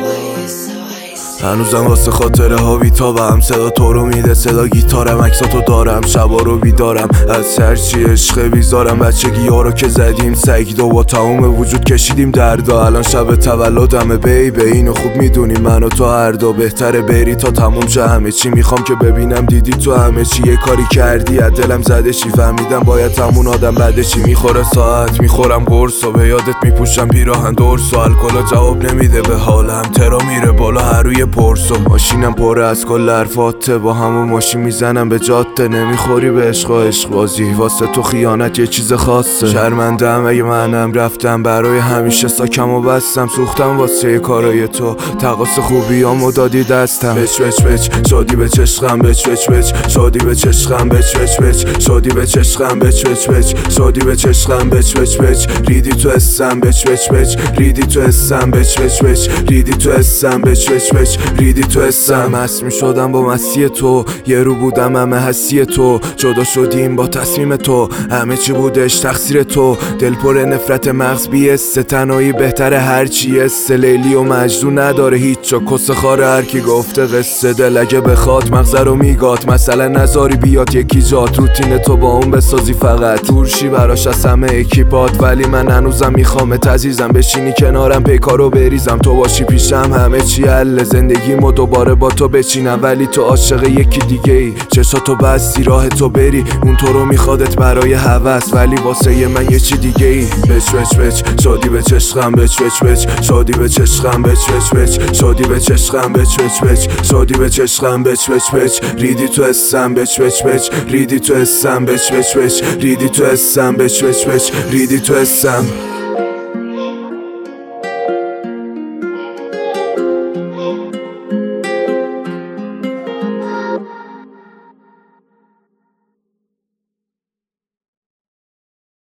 هنوزم واسه خاطره ها بیتابم، صدا تو رو میده صدا گیتارم، عکساتو دارم شبا رو بیدارم، از هرچی عشق بیزارم. بچگی ها رو که زدیم سگیدو با تموم وجود کشیدیم دردا، الان شب تولدمه بیبه اینو خوب میدونی من و تو هر دو بهتره بری تا تموم شه همه چی. میخوام که ببینم دیدی تو همه چی یه کاری کردی از دلم زده چی، فهمیدم باید همون آدم بده چی. میخوره ساعت میخورم قرص و به یادت میپوشم پیراهن درس و الکل جواب نمیده به حالم، ترا میره بالا هر روی پرسو، ماشینم پره از کل حرفاته، با همون ماشین میزنم به جاده، نمیخوری به عشق و عشق بازی، واسه تو خیانت یه چیز خاصه. شرمندم اگه منم رفتم برای همیشه ساکمو بستم، سوختم واسه کارای تو تقاص خوبیامو دادی دستم. بچ بچ بچ شادی به چشقم، بچ بچ بچ شادی به چشقم، بچ بچ بچ شادی به چشقم، بچ بچ بچ شادی به چشقم، بچ بچ بچ ریدی تو اسم، بچ بچ بچ ریدی تو اسم، بچ بچ بچ ریدی تو اسم، بچ بچ بچ ریدی تو اسم. مست میشدم با مستی تو، یه رو بودم همه حسی تو، جدا شدیم با تصمیم تو، همه چی بودش تقصیر تو، دل پر نفرت مغز بیسته، تنهایی بهتره هرچی استه، لیلی و مجنون نداره هیچ کس خاره، هر کی گفته قصه دل اگه بخواد مغزه رو میگات، مثلا نذاری بیاد یکی جات، روتین تو با اون بسازی فقط دورشی براش از همه اکیپات، ولی من هنوزم میخوامت عزیزم، بشینی کنارم پیکارو بریزم، تو باشی پیشم همه چی حل، زندگیمو دوباره با تو بچینم، ولی تو عاشق یکی دیگه ای، چشاتو بستی راه تو بری، اون تو رو میخوادت برای هوس، ولی واسه من یه چی دیگه ای. بچ بچ بچ شادی به چشقم، بچ بچ بچ شادی به چشقم، بچ بچ بچ شادی به چشقم، بچ بچ بچ شادی به چشقم، بچ بچ بچ ریدی تو اسم، بچ بچ بچ ریدی تو اسم، بچ بچ بچ ریدی تو اسم، بچ بچ بچ ریدی تو اسم.